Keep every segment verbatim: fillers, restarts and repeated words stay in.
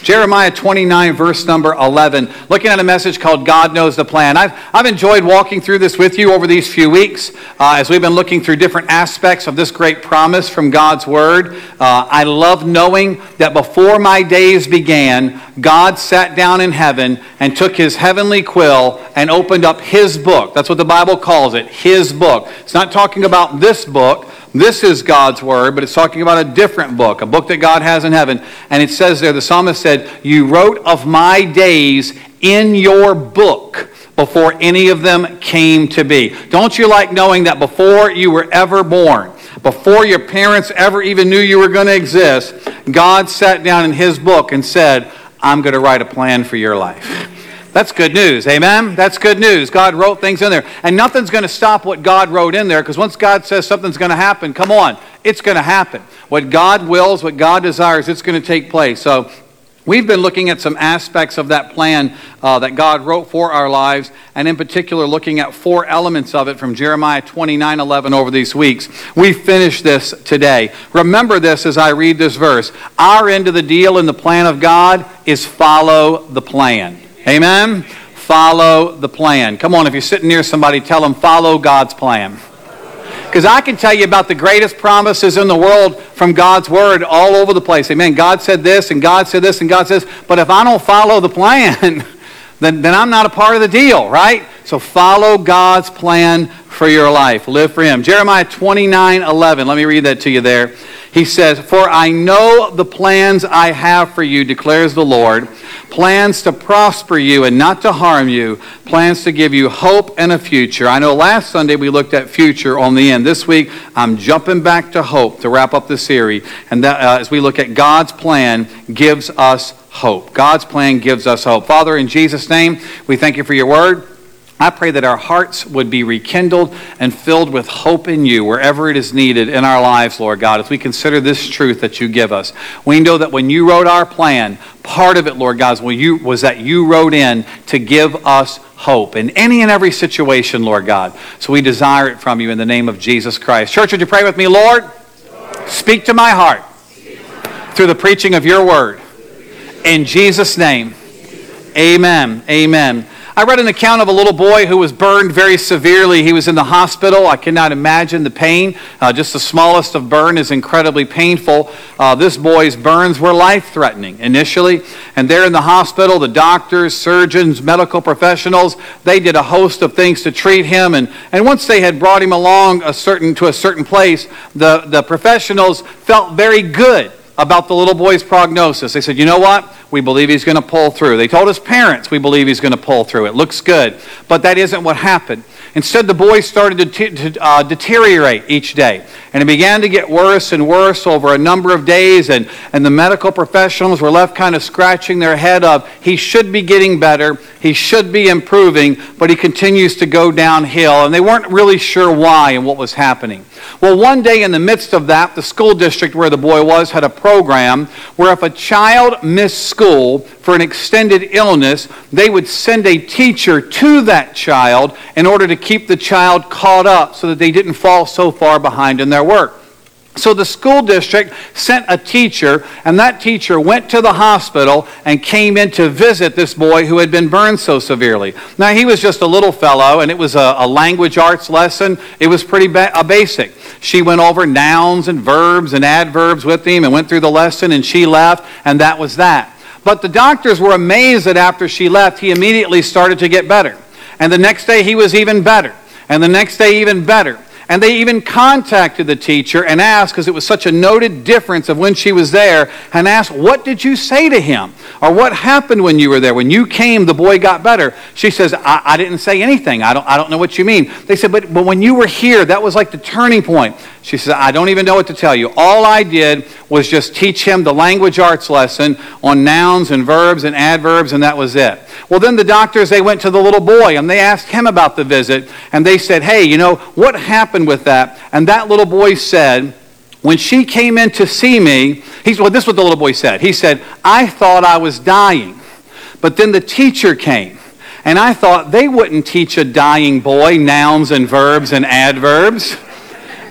Jeremiah twenty-nine, verse number eleven, looking at a message called God Knows the Plan. I've, I've enjoyed walking through this with you over these few weeks uh, as we've been looking through different aspects of this great promise from God's Word. Uh, I love knowing that before my days began, God sat down in heaven and took his heavenly quill and opened up his book. That's what the Bible calls it, his book. It's not talking about this book. This is God's Word, but it's talking about a different book, a book that God has in heaven. And it says there, the psalmist said, "You wrote of my days in your book before any of them came to be." Don't you like knowing that before you were ever born, before your parents ever even knew you were going to exist, God sat down in his book and said, "I'm going to write a plan for your life." That's good news, amen? That's good news. God wrote things in there. And nothing's going to stop what God wrote in there, because once God says something's going to happen, come on, it's going to happen. What God wills, what God desires, it's going to take place. So we've been looking at some aspects of that plan uh, that God wrote for our lives, and in particular looking at four elements of it from Jeremiah twenty-nine eleven over these weeks. We finished this today. Remember this as I read this verse. Our end of the deal in the plan of God is follow the plan. Amen? Follow the plan. Come on, if you're sitting near somebody, tell them, follow God's plan. Because I can tell you about the greatest promises in the world from God's Word all over the place. Amen. God said this, and God said this, and God says, but if I don't follow the plan, then, then I'm not a part of the deal, right? So follow God's plan for your life. Live for him. Jeremiah twenty-nine eleven. Let me read that to you there. He says, "For I know the plans I have for you, declares the Lord, plans to prosper you and not to harm you, plans to give you hope and a future." I know last Sunday we looked at future on the end. This week, I'm jumping back to hope to wrap up the series. And that, uh, as we look at God's plan, gives us hope. God's plan gives us hope. Father, in Jesus' name, we thank you for your word. I pray that our hearts would be rekindled and filled with hope in you wherever it is needed in our lives, Lord God, as we consider this truth that you give us. We know that when you wrote our plan, part of it, Lord God, was that you wrote in to give us hope in any and every situation, Lord God. So we desire it from you in the name of Jesus Christ. Church, would you pray with me, Lord? Lord. Speak to my heart through the preaching of your word. In Jesus' name, amen. Amen. I read an account of a little boy who was burned very severely. He was in the hospital. I cannot imagine the pain. Uh, just the smallest of burn is incredibly painful. Uh, this boy's burns were life-threatening initially. And there in the hospital, the doctors, surgeons, medical professionals, they did a host of things to treat him. And, and once they had brought him along a certain to a certain place, the, the professionals felt very good about the little boy's prognosis. They said, you know what? We believe he's going to pull through. They told his parents, we believe he's going to pull through. It looks good. But that isn't what happened. Instead, the boy started to, t- to uh, deteriorate each day. And it began to get worse and worse over a number of days. And, and the medical professionals were left kind of scratching their head of, he should be getting better. He should be improving. But he continues to go downhill. And they weren't really sure why and what was happening. Well, one day in the midst of that, the school district where the boy was had a program where if a child missed school for an extended illness, they would send a teacher to that child in order to keep the child caught up so that they didn't fall so far behind in their work. So the school district sent a teacher, and that teacher went to the hospital and came in to visit this boy who had been burned so severely. Now, he was just a little fellow, and it was a, a language arts lesson. It was pretty ba- a basic. She went over nouns and verbs and adverbs with him and went through the lesson, and she left, and that was that. But the doctors were amazed that after she left, he immediately started to get better. And the next day, he was even better. And the next day, even better. And they even contacted the teacher and asked, because it was such a noted difference of when she was there, and asked, what did you say to him? Or what happened when you were there? When you came, the boy got better. She says, I, I didn't say anything. I don't, I don't know what you mean. They said, but, but when you were here, that was like the turning point. She says, I don't even know what to tell you. All I did was just teach him the language arts lesson on nouns and verbs and adverbs, and that was it. Well, then the doctors, they went to the little boy, and they asked him about the visit, and they said, hey, you know, what happened with that? And that little boy said, when she came in to see me, he's, well, this is what the little boy said. He said, I thought I was dying, but then the teacher came, and I thought they wouldn't teach a dying boy nouns and verbs and adverbs.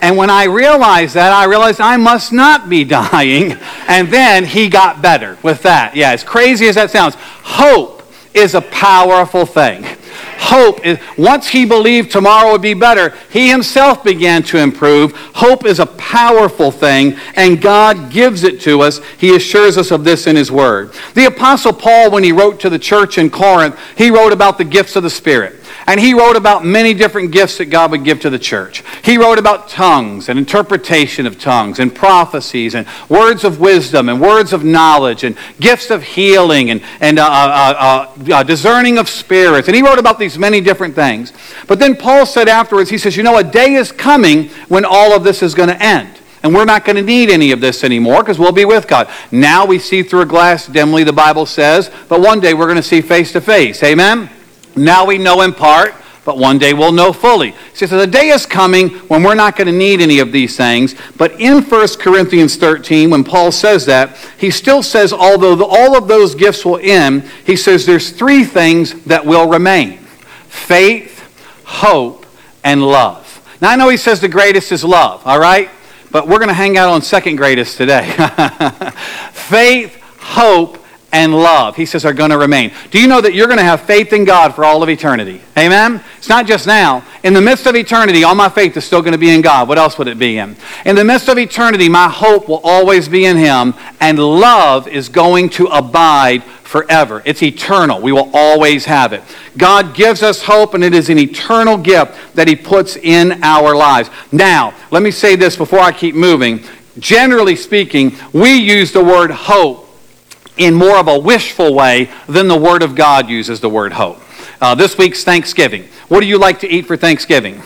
And when I realized that, I realized I must not be dying. And then he got better with that. Yeah, as crazy as that sounds, hope is a powerful thing. Hope is, once he believed tomorrow would be better, he himself began to improve. Hope is a powerful thing, and God gives it to us. He assures us of this in his word. The Apostle Paul, when he wrote to the church in Corinth, he wrote about the gifts of the Spirit. And he wrote about many different gifts that God would give to the church. He wrote about tongues and interpretation of tongues and prophecies and words of wisdom and words of knowledge and gifts of healing and, and uh, uh, uh, uh, discerning of spirits. And he wrote about these many different things. But then Paul said afterwards, he says, you know, a day is coming when all of this is going to end. And we're not going to need any of this anymore because we'll be with God. Now we see through a glass dimly, the Bible says, but one day we're going to see face to face. Amen? Now we know in part, but one day we'll know fully. He says, the day is coming when we're not going to need any of these things. But in First Corinthians thirteen, when Paul says that, he still says, although the, all of those gifts will end, he says there's three things that will remain. Faith, hope, and love. Now I know he says the greatest is love, all right? But we're going to hang out on second greatest today. Faith, hope, and love, he says, are going to remain. Do you know that you're going to have faith in God for all of eternity? Amen? It's not just now. In the midst of eternity, all my faith is still going to be in God. What else would it be in? In the midst of eternity, my hope will always be in him, and love is going to abide forever. It's eternal. We will always have it. God gives us hope, and it is an eternal gift that he puts in our lives. Now, let me say this before I keep moving. Generally speaking, we use the word hope in more of a wishful way than the Word of God uses the word hope. Uh, this week's Thanksgiving. What do you like to eat for Thanksgiving?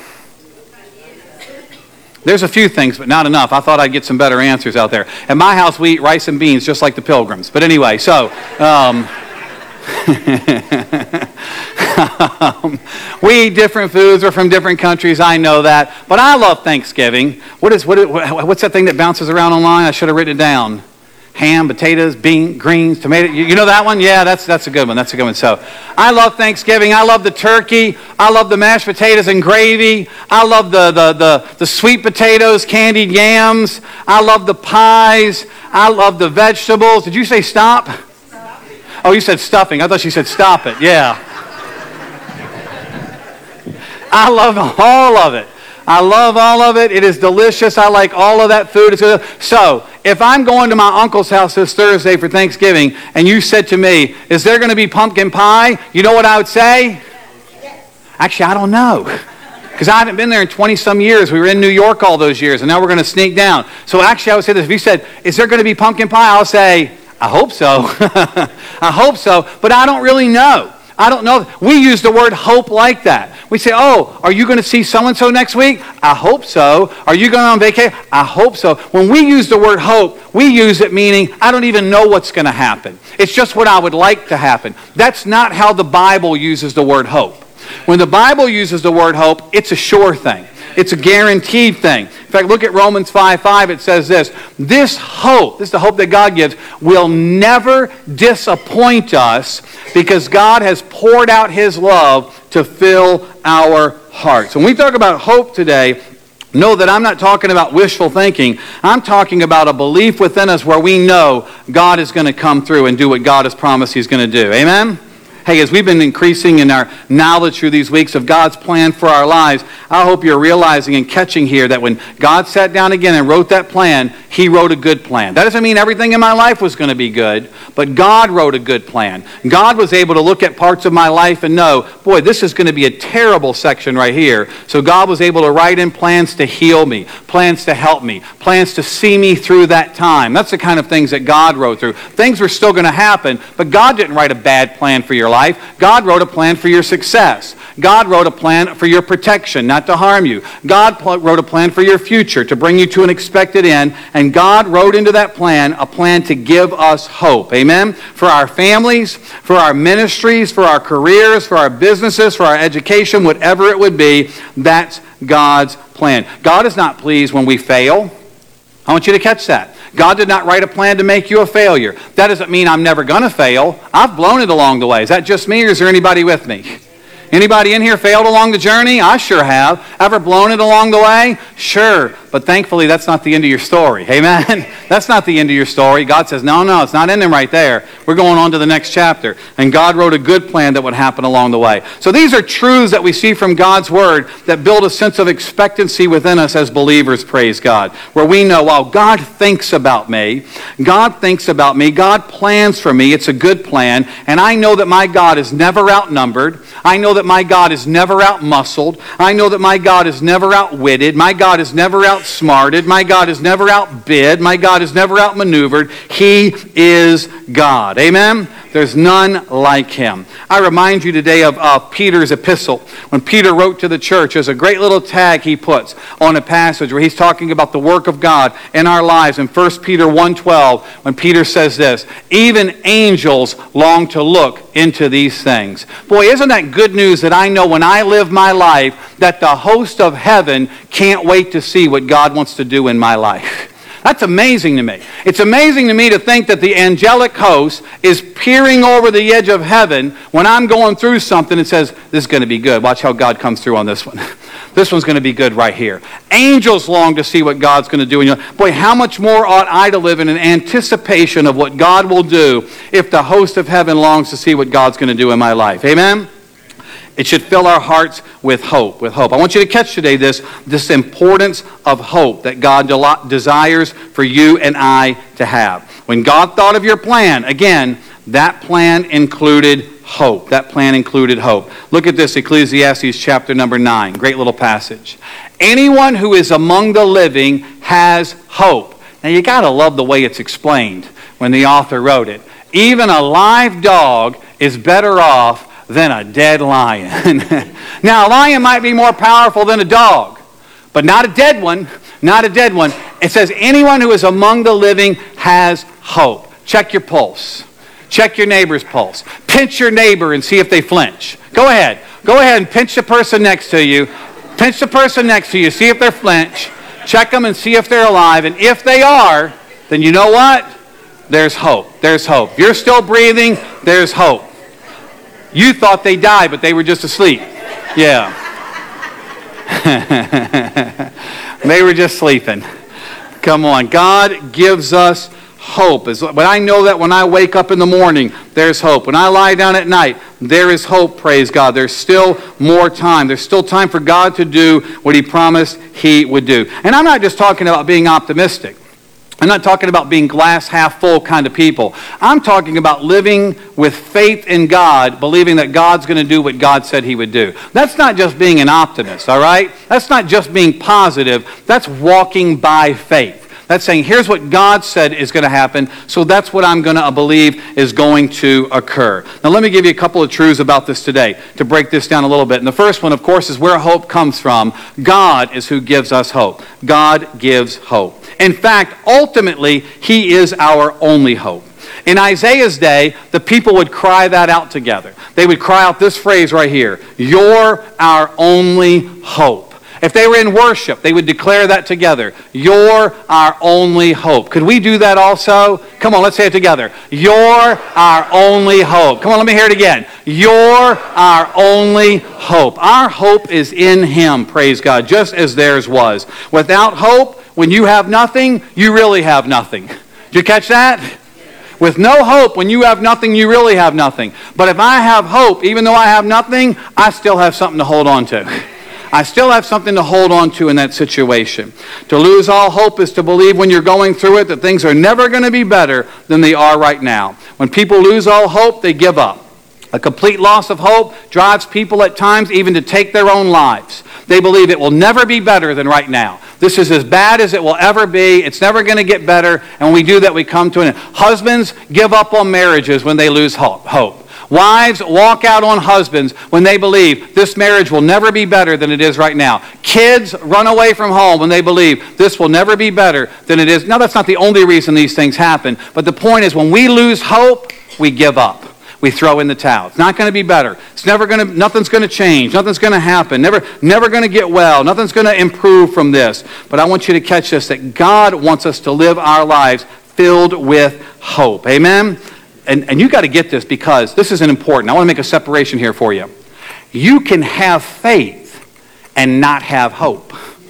There's a few things, but not enough. I thought I'd get some better answers out there. At my house, we eat rice and beans just like the Pilgrims. But anyway, so... Um, um, we eat different foods. We're from different countries. I know that. But I love Thanksgiving. What is what? What's that thing that bounces around online? I should have written it down. Ham, potatoes, beans, greens, tomato. You, you know that one? Yeah, that's that's a good one. That's a good one. So I love Thanksgiving. I love the turkey. I love the mashed potatoes and gravy. I love the, the, the, the sweet potatoes, candied yams. I love the pies. I love the vegetables. Did you say stop? Stop. Oh, you said stuffing. I thought you said stop it. Yeah. I love all of it. I love all of it. It is delicious. I like all of that food. It's good. So, if I'm going to my uncle's house this Thursday for Thanksgiving, and you said to me, is there going to be pumpkin pie? You know what I would say? Yes. Actually, I don't know. Because I haven't been there in twenty-some years. We were in New York all those years, and now we're going to sneak down. So actually, I would say this. If you said, is there going to be pumpkin pie? I'll say, I hope so. I hope so. But I don't really know. I don't know. We use the word hope like that. We say, oh, are you going to see so-and-so next week? I hope so. Are you going on vacation? I hope so. When we use the word hope, we use it meaning I don't even know what's going to happen. It's just what I would like to happen. That's not how the Bible uses the word hope. When the Bible uses the word hope, it's a sure thing. It's a guaranteed thing. In fact, look at Romans five five. It says this. This hope, this is the hope that God gives, will never disappoint us because God has poured out his love to fill our hearts. When we talk about hope today, know that I'm not talking about wishful thinking. I'm talking about a belief within us where we know God is going to come through and do what God has promised he's going to do. Amen? Hey, as we've been increasing in our knowledge through these weeks of God's plan for our lives, I hope you're realizing and catching here that when God sat down again and wrote that plan, he wrote a good plan. That doesn't mean everything in my life was going to be good, but God wrote a good plan. God was able to look at parts of my life and know, boy, this is going to be a terrible section right here. So God was able to write in plans to heal me, plans to help me, plans to see me through that time. That's the kind of things that God wrote through. Things were still going to happen, but God didn't write a bad plan for your life. Life. God wrote a plan for your success. God wrote a plan for your protection, not to harm you. God pl- wrote a plan for your future, to bring you to an expected end. And God wrote into that plan a plan to give us hope. Amen? For our families, for our ministries, for our careers, for our businesses, for our education, whatever it would be, that's God's plan. God is not pleased when we fail. I want you to catch that. God did not write a plan to make you a failure. That doesn't mean I'm never going to fail. I've blown it along the way. Is that just me or is there anybody with me? Anybody in here failed along the journey? I sure have. Ever blown it along the way? Sure. But thankfully, that's not the end of your story. Amen? That's not the end of your story. God says, no, no, it's not ending right there. We're going on to the next chapter. And God wrote a good plan that would happen along the way. So these are truths that we see from God's Word that build a sense of expectancy within us as believers, praise God. Where we know, wow, God thinks about me. God thinks about me. God plans for me. It's a good plan. And I know that my God is never outnumbered. I know that my God is never outmuscled. I know that my God is never outwitted. My God is never outsmarted. My God is never outbid. My God is never outmaneuvered. He is God. Amen? There's none like him. I remind you today of uh, Peter's epistle. When Peter wrote to the church, there's a great little tag he puts on a passage where he's talking about the work of God in our lives. In First Peter one twelve, when Peter says this, even angels long to look into these things. Boy, isn't that good news that I know when I live my life that the host of heaven can't wait to see what God wants to do in my life. That's amazing to me. It's amazing to me to think that the angelic host is peering over the edge of heaven when I'm going through something and says, this is going to be good. Watch how God comes through on this one. This one's going to be good right here. Angels long to see what God's going to do. And boy, how much more ought I to live in an anticipation of what God will do if the host of heaven longs to see what God's going to do in my life. Amen? It should fill our hearts with hope, with hope. I want you to catch today this, this importance of hope that God de- desires for you and I to have. When God thought of your plan, again, that plan included hope. That plan included hope. Look at this, Ecclesiastes chapter number nine. Great little passage. Anyone who is among the living has hope. Now you got to love the way it's explained when the author wrote it. Even a live dog is better off than a dead lion. Now, a lion might be more powerful than a dog, but not a dead one, not a dead one. It says anyone who is among the living has hope. Check your pulse. Check your neighbor's pulse. Pinch your neighbor and see if they flinch. Go ahead. Go ahead and pinch the person next to you. Pinch the person next to you. See if they flinch. Check them and see if they're alive. And if they are, then you know what? There's hope. There's hope. If you're still breathing, there's hope. You thought they died, but they were just asleep. Yeah. They were just sleeping. Come on. God gives us hope. But I know that when I wake up in the morning, there's hope. When I lie down at night, there is hope, praise God. There's still more time. There's still time for God to do what he promised he would do. And I'm not just talking about being optimistic. I'm not talking about being glass half full kind of people. I'm talking about living with faith in God, believing that God's going to do what God said he would do. That's not just being an optimist, all right? That's not just being positive. That's walking by faith. That's saying, here's what God said is going to happen, so that's what I'm going to believe is going to occur. Now, let me give you a couple of truths about this today to break this down a little bit. And the first one, of course, is where hope comes from. God is who gives us hope. God gives hope. In fact, ultimately, he is our only hope. In Isaiah's day, the people would cry that out together. They would cry out this phrase right here, "You're our only hope." If they were in worship, they would declare that together. You're our only hope. Could we do that also? Come on, let's say it together. You're our only hope. Come on, let me hear it again. You're our only hope. Our hope is in him, praise God, just as theirs was. Without hope, when you have nothing, you really have nothing. Did you catch that? With no hope, when you have nothing, you really have nothing. But if I have hope, even though I have nothing, I still have something to hold on to. I still have something to hold on to in that situation. To lose all hope is to believe when you're going through it that things are never going to be better than they are right now. When people lose all hope, they give up. A complete loss of hope drives people at times even to take their own lives. They believe it will never be better than right now. This is as bad as it will ever be. It's never going to get better. And when we do that, we come to an end. Husbands give up on marriages when they lose hope. Wives walk out on husbands when they believe this marriage will never be better than it is right now. Kids run away from home when they believe this will never be better than it is. Now, that's not the only reason these things happen. But the point is, when we lose hope, we give up. We throw in the towel. It's not going to be better. It's never going to, nothing's going to change. Nothing's going to happen. Never, never going to get well. Nothing's going to improve from this. But I want you to catch this, that God wants us to live our lives filled with hope. Amen? And, and you got to get this because this is important. I want to make a separation here for you. You can have faith and not have hope.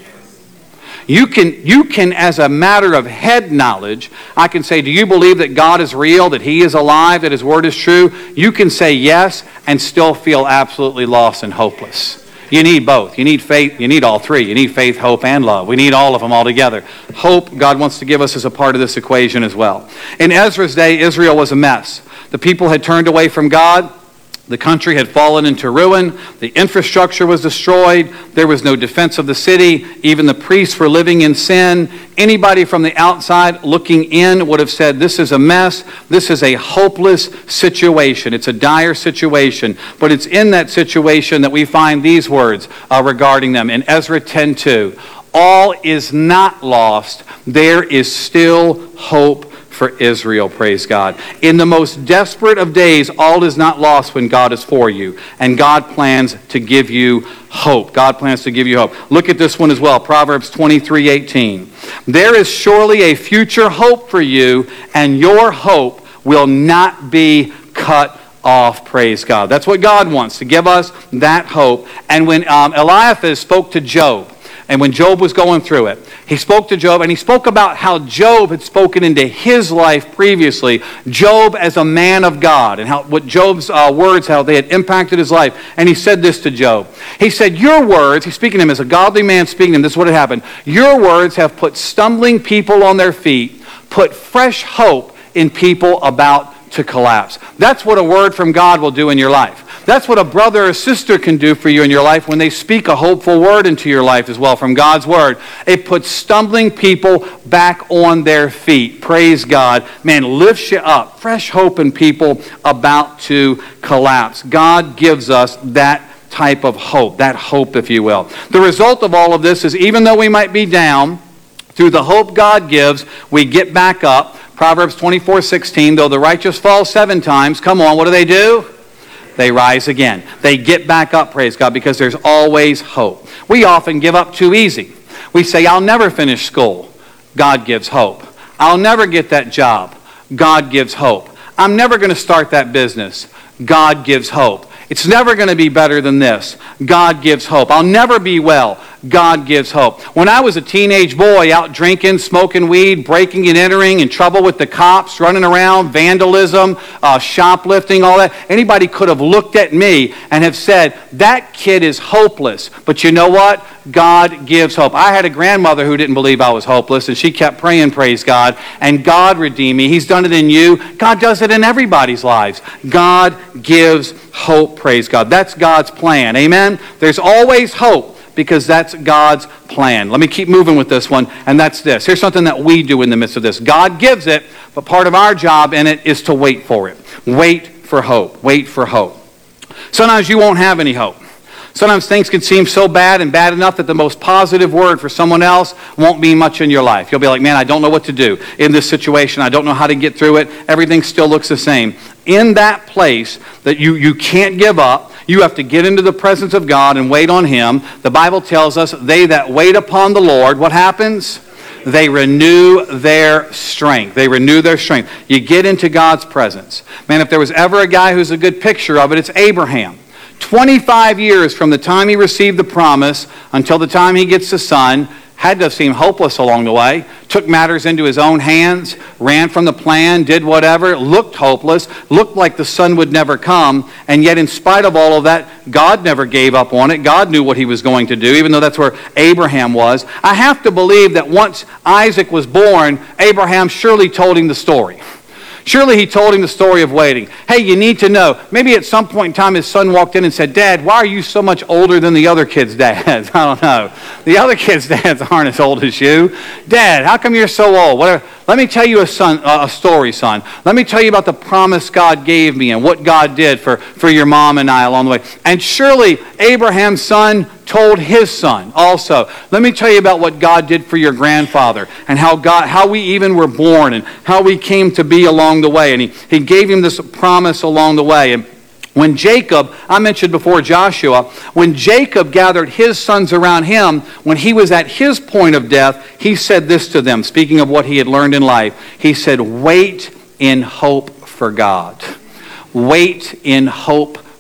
You can, you can, as a matter of head knowledge, I can say, do you believe that God is real, that He is alive, that His Word is true? You can say yes and still feel absolutely lost and hopeless. You need both. You need faith. You need all three. You need faith, hope, and love. We need all of them all together. Hope, God wants to give us as a part of this equation as well. In Ezra's day, Israel was a mess. The people had turned away from God. The country had fallen into ruin. The infrastructure was destroyed. There was no defense of the city. Even the priests were living in sin. Anybody from the outside looking in would have said, this is a mess. This is a hopeless situation. It's a dire situation. But it's in that situation that we find these words uh, regarding them. In Ezra ten two, all is not lost. There is still hope for Israel, praise God. In the most desperate of days, all is not lost when God is for you. And God plans to give you hope. God plans to give you hope. Look at this one as well, Proverbs twenty-three eighteen. There is surely a future hope for you, and your hope will not be cut off, praise God. That's what God wants, to give us that hope. And when um, Eliphaz spoke to Job, and when Job was going through it, he spoke to Job, and he spoke about how Job had spoken into his life previously, Job as a man of God, and how what Job's uh, words, how they had impacted his life. And he said this to Job. He said, your words, he's speaking to him as a godly man speaking to him, this is what had happened. Your words have put stumbling people on their feet, put fresh hope in people about to collapse. That's what a word from God will do in your life. That's what a brother or sister can do for you in your life when they speak a hopeful word into your life as well from God's word. It puts stumbling people back on their feet. Praise God. Man, lifts you up. Fresh hope in people about to collapse. God gives us that type of hope, that hope, if you will. The result of all of this is even though we might be down, through the hope God gives, we get back up. Proverbs twenty-four sixteen, though the righteous fall seven times, come on, what do they do? They rise again. They get back up, praise God, because there's always hope. We often give up too easy. We say, I'll never finish school. God gives hope. I'll never get that job. God gives hope. I'm never going to start that business. God gives hope. It's never going to be better than this. God gives hope. I'll never be well. God gives hope. When I was a teenage boy out drinking, smoking weed, breaking and entering, in trouble with the cops, running around, vandalism, uh, shoplifting, all that, anybody could have looked at me and have said, that kid is hopeless. But you know what? God gives hope. I had a grandmother who didn't believe I was hopeless, and she kept praying, praise God, and God redeemed me. He's done it in you. God does it in everybody's lives. God gives hope, praise God. That's God's plan. Amen? There's always hope, because that's God's plan. Let me keep moving with this one, and that's this. Here's something that we do in the midst of this. God gives it, but part of our job in it is to wait for it. Wait for hope. Wait for hope. Sometimes you won't have any hope. Sometimes things can seem so bad and bad enough that the most positive word for someone else won't mean much in your life. You'll be like, man, I don't know what to do in this situation. I don't know how to get through it. Everything still looks the same. In that place that you, you can't give up, you have to get into the presence of God and wait on Him. The Bible tells us, they that wait upon the Lord, what happens? They renew their strength. They renew their strength. You get into God's presence. Man, if there was ever a guy who's a good picture of it, it's Abraham. twenty-five years from the time he received the promise until the time he gets the son, had to have seemed hopeless along the way, took matters into his own hands, ran from the plan, did whatever, looked hopeless, looked like the son would never come, and yet in spite of all of that, God never gave up on it. God knew what He was going to do, even though that's where Abraham was. I have to believe that once Isaac was born, Abraham surely told him the story. Surely he told him the story of waiting. Hey, you need to know. Maybe at some point in time his son walked in and said, Dad, why are you so much older than the other kids' dads? I don't know. The other kids' dads aren't as old as you. Dad, how come you're so old? Whatever. Let me tell you a, son, uh, a story, son. Let me tell you about the promise God gave me and what God did for, for your mom and I along the way. And surely Abraham's son told his son also. Let me tell you about what God did for your grandfather and how God, how we even were born and how we came to be along the way. And he, he gave him this promise along the way. And when Jacob, I mentioned before Joshua, when Jacob gathered his sons around him, when he was at his point of death, he said this to them, speaking of what he had learned in life. He said, wait in hope for God. Wait in hope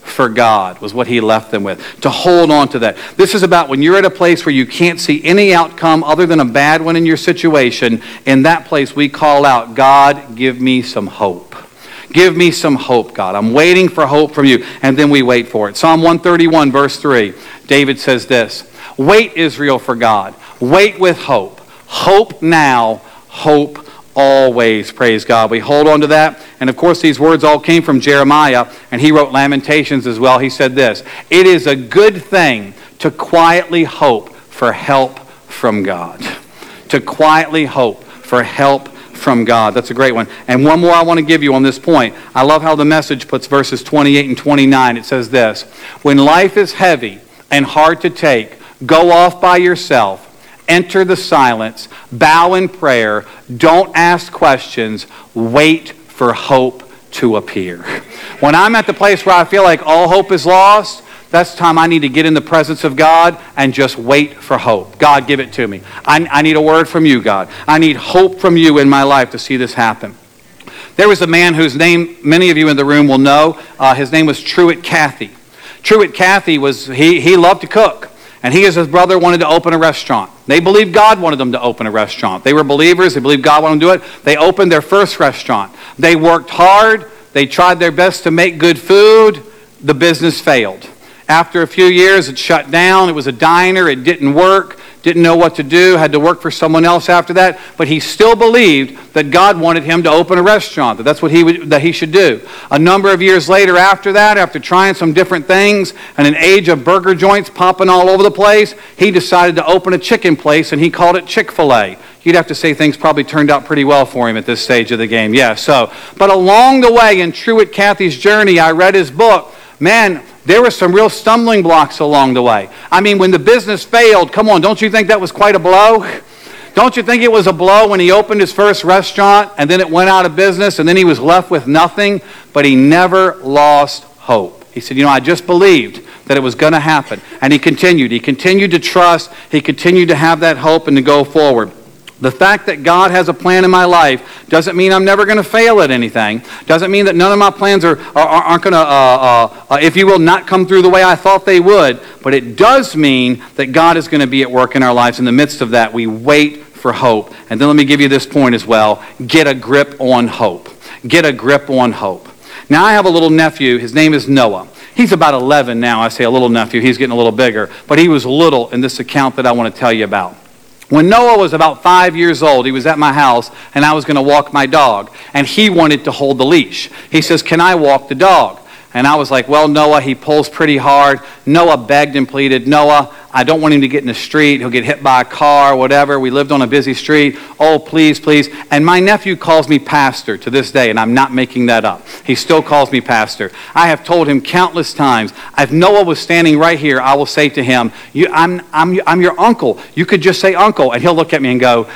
for God was what he left them with, to hold on to that. This is about when you're at a place where you can't see any outcome other than a bad one in your situation. In that place, we call out, God, give me some hope. Give me some hope, God. I'm waiting for hope from you. And then we wait for it. Psalm one thirty-one, verse three, David says this, wait, Israel, for God. Wait with hope. Hope now, hope always. Praise God. We hold on to that. And of course, these words all came from Jeremiah, and he wrote Lamentations as well. He said this, it is a good thing to quietly hope for help from God. To quietly hope for help from God. That's a great one. And one more I want to give you on this point. I love how the Message puts verses twenty-eight and twenty-nine. It says this, when life is heavy and hard to take, go off by yourself. Enter the silence, bow in prayer, don't ask questions, wait for hope to appear. When I'm at the place where I feel like all hope is lost, that's the time I need to get in the presence of God and just wait for hope. God, give it to me. I, I need a word from you, God. I need hope from you in my life to see this happen. There was a man whose name many of you in the room will know. Uh, his name was Truett Cathy. Truett Cathy was, he, he loved to cook. And he and his brother wanted to open a restaurant. They believed God wanted them to open a restaurant. They were believers. They believed God wanted them to do it. They opened their first restaurant. They worked hard. They tried their best to make good food. The business failed. After a few years, it shut down. It was a diner. It didn't work. Didn't know what to do. Had to work for someone else after that. But he still believed that God wanted him to open a restaurant, that that's what he would, that he should do. A number of years later after that, after trying some different things, and an age of burger joints popping all over the place, he decided to open a chicken place, and he called it Chick-fil-A. You'd have to say things probably turned out pretty well for him at this stage of the game. Yeah, so. But along the way in Truett Cathy's journey, I read his book. Man, there were some real stumbling blocks along the way. I mean, when the business failed, come on, don't you think that was quite a blow? Don't you think it was a blow when he opened his first restaurant and then it went out of business and then he was left with nothing? But he never lost hope. He said, you know, I just believed that it was going to happen. And he continued. He continued to trust. He continued to have that hope and to go forward. The fact that God has a plan in my life doesn't mean I'm never going to fail at anything. Doesn't mean that none of my plans are, are, aren't going to, uh, uh, uh, if you will, not come through the way I thought they would. But it does mean that God is going to be at work in our lives. In the midst of that, we wait for hope. And then let me give you this point as well. Get a grip on hope. Get a grip on hope. Now, I have a little nephew. His name is Noah. He's about eleven now. I say a little nephew. He's getting a little bigger. But he was little in this account that I want to tell you about. When Noah was about five years old, he was at my house, and I was going to walk my dog, and he wanted to hold the leash. He says, can I walk the dog? And I was like, well, Noah, he pulls pretty hard. Noah begged and pleaded, Noah, I don't want him to get in the street. He'll get hit by a car, whatever. We lived on a busy street. Oh, please, please. And my nephew calls me pastor to this day, and I'm not making that up. He still calls me pastor. I have told him countless times, if Noah was standing right here, I will say to him, you, I'm, I'm, I'm your uncle. You could just say uncle. And he'll look at me and go,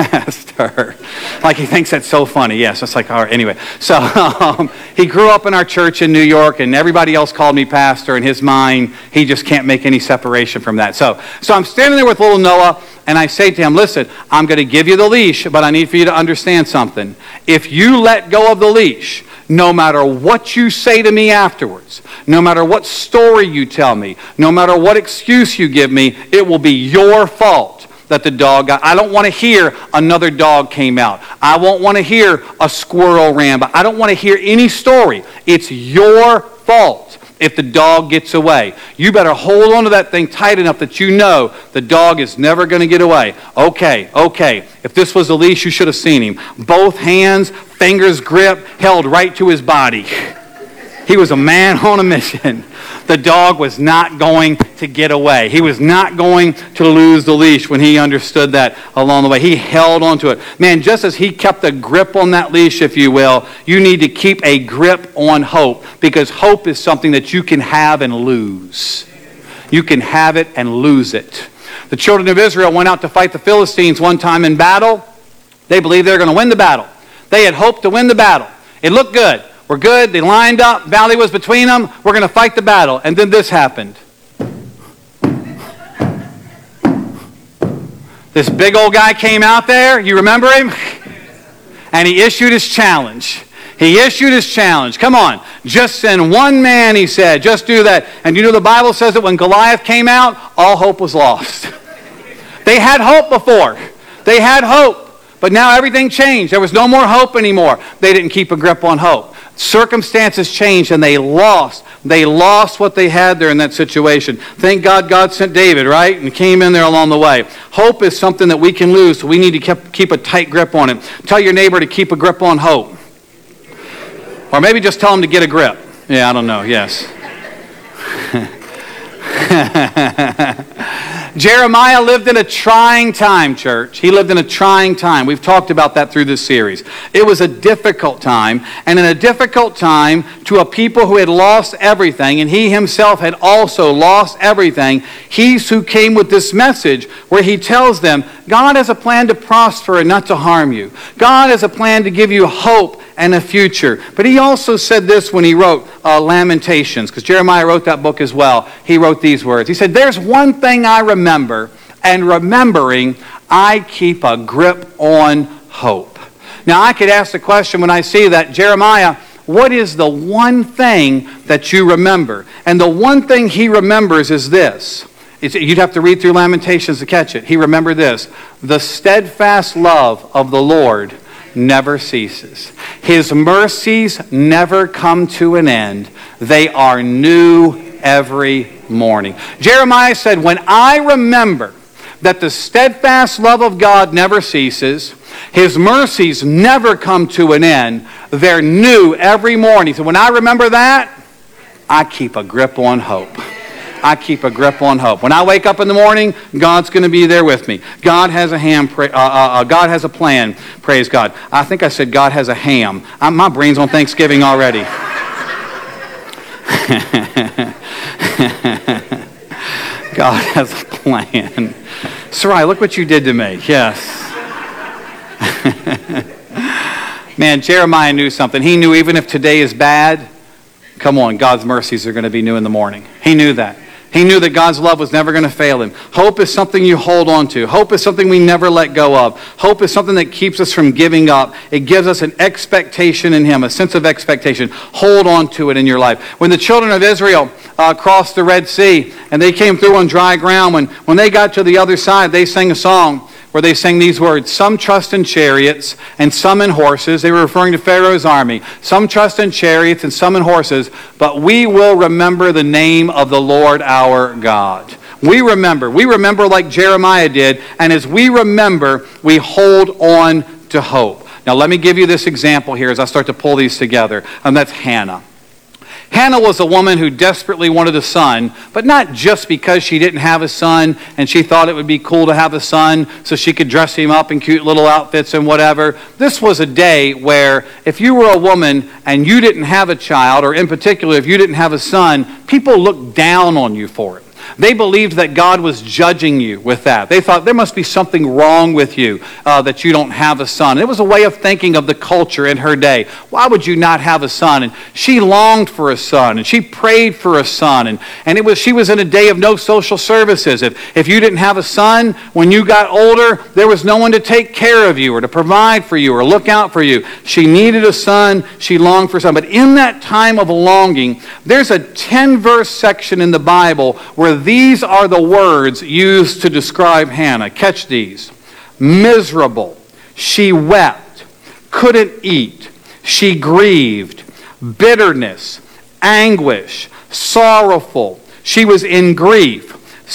pastor. Like he thinks that's so funny. Yes, it's like, all right, anyway. So um, he grew up in our church in New York, and everybody else called me pastor. In his mind, he just can't make any separation from that. So, so I'm standing there with little Noah, and I say to him, listen, I'm going to give you the leash, but I need for you to understand something. If you let go of the leash, no matter what you say to me afterwards, no matter what story you tell me, no matter what excuse you give me, it will be your fault that the dog got. I don't want to hear another dog came out. I won't want to hear a squirrel ran, but I don't want to hear any story. It's your fault if the dog gets away. You better hold on to that thing tight enough that you know the dog is never going to get away. Okay, okay. If this was the leash, you should have seen him. Both hands, fingers gripped, held right to his body. He was a man on a mission. The dog was not going to get away. He was not going to lose the leash when he understood that along the way. He held onto it. Man, just as he kept a grip on that leash, if you will, you need to keep a grip on hope, because hope is something that you can have and lose. You can have it and lose it. The children of Israel went out to fight the Philistines one time in battle. They believed they were going to win the battle. They had hoped to win the battle. It looked good. We're good. They lined up. Valley was between them. We're going to fight the battle. And then this happened. This big old guy came out there. You remember him? And he issued his challenge. He issued his challenge. Come on, just send one man, he said. Just do that. And you know the Bible says that when Goliath came out, all hope was lost. They had hope before. They had hope. But now everything changed. There was no more hope anymore. They didn't keep a grip on hope. Circumstances changed and they lost. They lost what they had there in that situation. Thank God God sent David, right? And came in there along the way. Hope is something that we can lose, so we need to keep, keep a tight grip on it. Tell your neighbor to keep a grip on hope. Or maybe just tell him to get a grip. Yeah, I don't know. Yes. Jeremiah lived in a trying time, church. He lived in a trying time. We've talked about that through this series. It was a difficult time, and in a difficult time to a people who had lost everything, and he himself had also lost everything, he's who came with this message where he tells them, God has a plan to prosper and not to harm you. God has a plan to give you hope and a future. But he also said this when he wrote uh, Lamentations, because Jeremiah wrote that book as well. He wrote these words. He said, there's one thing I remember, and remembering, I keep a grip on hope. Now, I could ask the question when I see that, Jeremiah, what is the one thing that you remember? And the one thing he remembers is this. It's, you'd have to read through Lamentations to catch it. He remembered this. The steadfast love of the Lord never ceases. His mercies never come to an end. They are new every morning. Jeremiah said, when I remember that the steadfast love of God never ceases, his mercies never come to an end, they're new every morning. So when I remember that, I keep a grip on hope. I keep a grip on hope. When I wake up in the morning, God's going to be there with me. God has a ham. Uh, uh, uh, God has a plan. Praise God. I think I said God has a ham. I'm, my brain's on Thanksgiving already. God has a plan. Sarai, look what you did to me. Yes. Man, Jeremiah knew something. He knew even if today is bad, come on, God's mercies are going to be new in the morning. He knew that. He knew that God's love was never going to fail him. Hope is something you hold on to. Hope is something we never let go of. Hope is something that keeps us from giving up. It gives us an expectation in him, a sense of expectation. Hold on to it in your life. When the children of Israel uh, crossed the Red Sea and they came through on dry ground, when, when they got to the other side, they sang a song where they sang these words, some trust in chariots and some in horses. They were referring to Pharaoh's army. Some trust in chariots and some in horses, but we will remember the name of the Lord our God. We remember. We remember like Jeremiah did, and as we remember, we hold on to hope. Now let me give you this example here as I start to pull these together, and that's Hannah. Hannah was a woman who desperately wanted a son, but not just because she didn't have a son and she thought it would be cool to have a son so she could dress him up in cute little outfits and whatever. This was a day where if you were a woman and you didn't have a child, or in particular if you didn't have a son, people looked down on you for it. They believed that God was judging you with that. They thought there must be something wrong with you uh, that you don't have a son. It was a way of thinking of the culture in her day. Why would you not have a son? And she longed for a son, and she prayed for a son. And, and it was she was in a day of no social services. If, if you didn't have a son, when you got older, there was no one to take care of you or to provide for you or look out for you. She needed a son. She longed for a son. But in that time of longing, there's a ten-verse section in the Bible where these are the words used to describe Hannah. Catch these. Miserable. She wept. Couldn't eat. She grieved. Bitterness. Anguish. Sorrowful. She was in grief.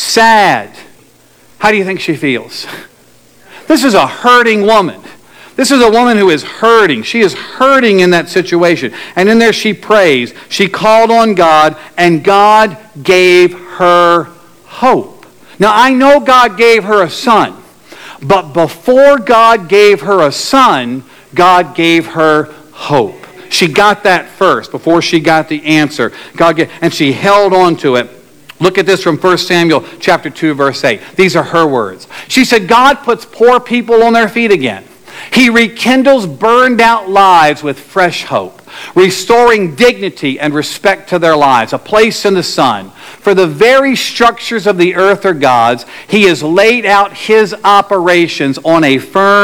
Sad. How do you think she feels? This is a hurting woman. This is a woman who is hurting. She is hurting in that situation. And in there she prays. She called on God, and God gave her hope. Now, I know God gave her a son, but before God gave her a son, God gave her hope. She got that first before she got the answer. God gave, and she held on to it. Look at this from First Samuel chapter two, verse eight. These are her words. She said, God puts poor people on their feet again. He rekindles burned out lives with fresh hope, restoring dignity and respect to their lives, a place in the sun. For the very structures of the earth are God's. He has laid out his operations on a firm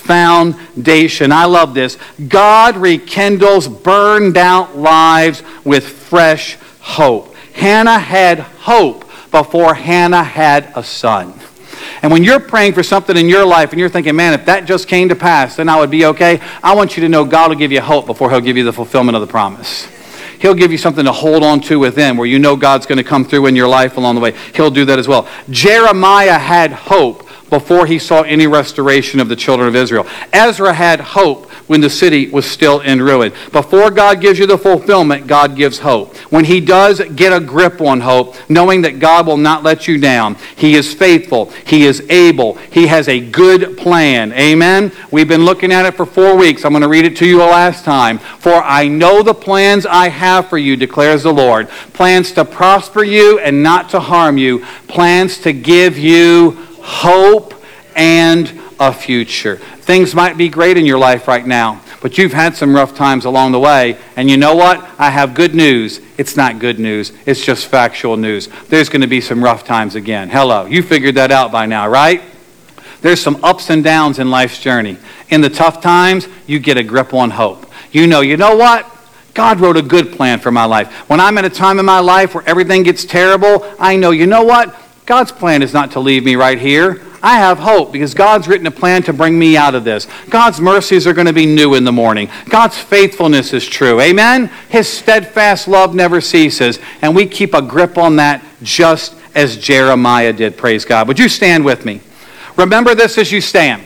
foundation. I love this. God rekindles burned out lives with fresh hope. Hannah had hope before Hannah had a son. And when you're praying for something in your life and you're thinking, man, if that just came to pass, then I would be okay. I want you to know God will give you hope before he'll give you the fulfillment of the promise. He'll give you something to hold on to within where you know God's going to come through in your life along the way. He'll do that as well. Jeremiah had hope before he saw any restoration of the children of Israel. Ezra had hope when the city was still in ruin. Before God gives you the fulfillment, God gives hope. When he does, get a grip on hope, knowing that God will not let you down. He is faithful. He is able. He has a good plan. Amen? We've been looking at it for four weeks. I'm going to read it to you a last time. For I know the plans I have for you, declares the Lord. Plans to prosper you and not to harm you. Plans to give you hope and a future. Things might be great in your life right now, but you've had some rough times along the way, and you know what? I have good news. It's not good news. It's just factual news. There's going to be some rough times again. Hello. You figured that out by now, right? There's some ups and downs in life's journey. In the tough times, you get a grip on hope. You know, you know what? God wrote a good plan for my life. When I'm at a time in my life where everything gets terrible, I know, you know what? God's plan is not to leave me right here. I have hope because God's written a plan to bring me out of this. God's mercies are going to be new in the morning. God's faithfulness is true. Amen? His steadfast love never ceases. And we keep a grip on that just as Jeremiah did. Praise God. Would you stand with me? Remember this as you stand.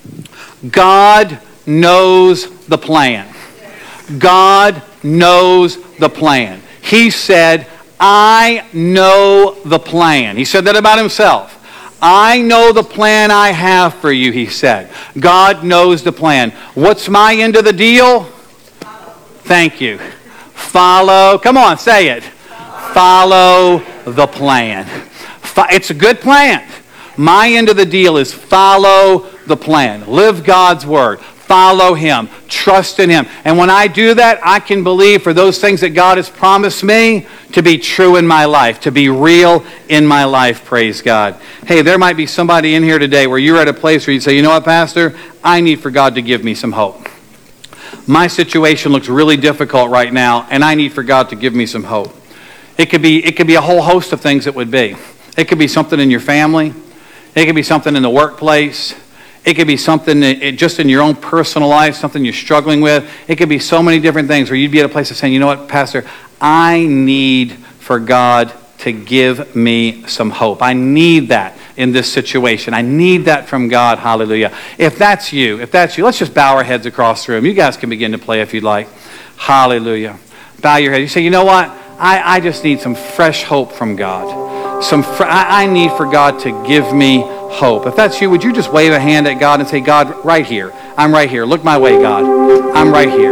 God knows the plan. God knows the plan. He said, I know the plan. He said that about himself. I know the plan I have for you, he said. God knows the plan. What's my end of the deal? Thank you. Follow. Come on, say it. Follow the plan. It's a good plan. My end of the deal is follow the plan. Live God's word. Follow him. Trust in him. And when I do that, I can believe for those things that God has promised me to be true in my life, to be real in my life. Praise God. Hey, there might be somebody in here today where you're at a place where you say, you know what, Pastor? I need for God to give me some hope. My situation looks really difficult right now, and I need for God to give me some hope. It could be, it could be a whole host of things it would be. It could be something in your family. It could be something in the workplace. It could be something just in your own personal life, something you're struggling with. It could be so many different things where you'd be at a place of saying, you know what, Pastor, I need for God to give me some hope. I need that in this situation. I need that from God. Hallelujah. If that's you, if that's you, let's just bow our heads across the room. You guys can begin to play if you'd like. Hallelujah. Bow your head. You say, you know what? I, I just need some fresh hope from God. Some fr- I, I need for God to give me hope. If that's you, would you just wave a hand at God and say, God, right here. I'm right here. Look my way, God. I'm right here.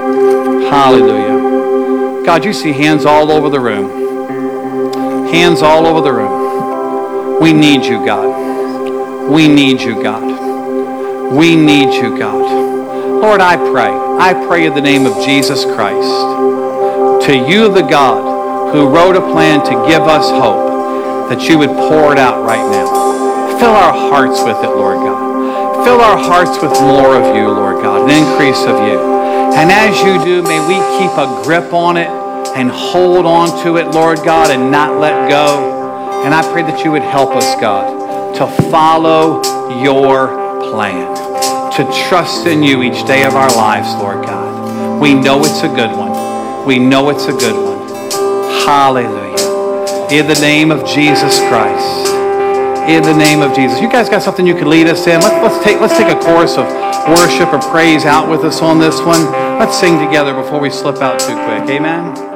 Hallelujah. God, you see hands all over the room. Hands all over the room. We need you, God. We need you, God. We need you, God. Lord, I pray. I pray in the name of Jesus Christ. To you, the God who wrote a plan to give us hope, that you would pour it out right now. Fill our hearts with it, Lord God. Fill our hearts with more of you, Lord God, an increase of you. And as you do, may we keep a grip on it and hold on to it, Lord God, and not let go. And I pray that you would help us, God, to follow your plan, to trust in you each day of our lives, Lord God. We know it's a good one. We know it's a good one. Hallelujah. In the name of Jesus Christ. In the name of Jesus. You guys got something you can lead us in? Let's, let's take let's take a chorus of worship or praise out with us on this one. Let's sing together before we slip out too quick. Amen.